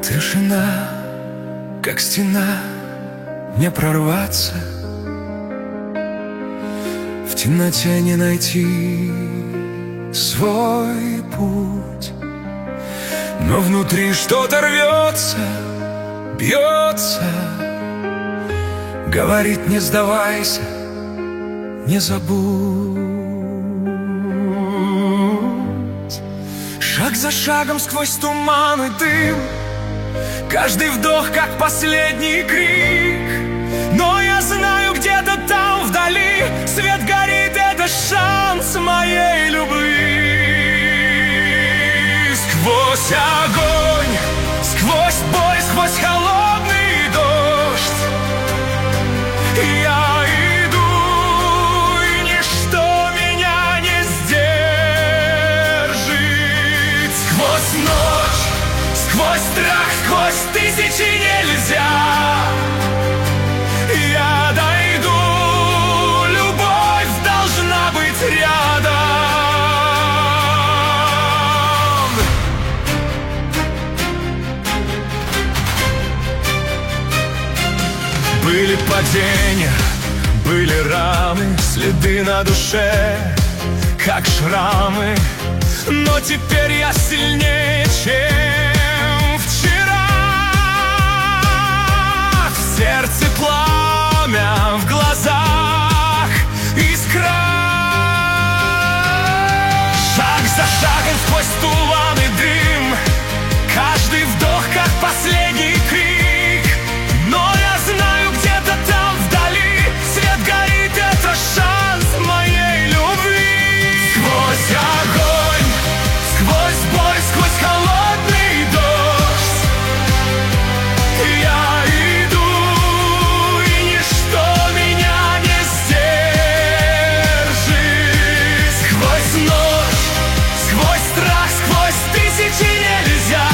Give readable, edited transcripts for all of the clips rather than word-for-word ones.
Тишина, как стена, не прорваться, в темноте не найти свой путь. Но внутри что-то рвется, бьется, говорит: не сдавайся, не забудь. Шаг за шагом сквозь туман и дым, каждый вдох как последний крик. Но я знаю, где-то там вдали свет горит, это шанс моей любви. Сквозь огонь, сквозь боль, сквозь холодный дождь я иду, и ничто меня не сдержит. Сквозь ночь, сквозь страх, сквозь тысячи нельзя я дойду, любовь должна быть рядом. Были падения, были рамы, следы на душе, как шрамы. Но теперь я сильнее, чем вчера. В сердце пламя, в глазах искра. Шаг за шагом сквозь туман и дым, каждый вдох как последний крик. Но я знаю, где-то там вдали свет горит, это шанс моей любви. Сквозь огонь, сквозь боль, сквозь холодный дождь я иду, и ничто меня не сдержит. Сквозь ночь, сквозь страх, сквозь тысячи нельзя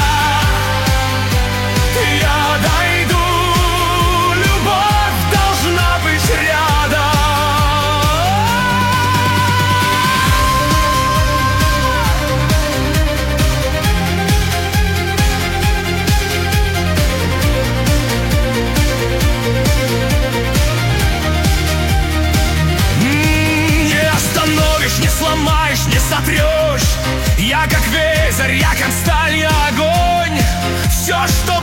я дойду, любовь должна быть рядом. Не остановишь, не сломаешь, не сотрешь. Я как ветер, я как сталь, я огонь. Все, что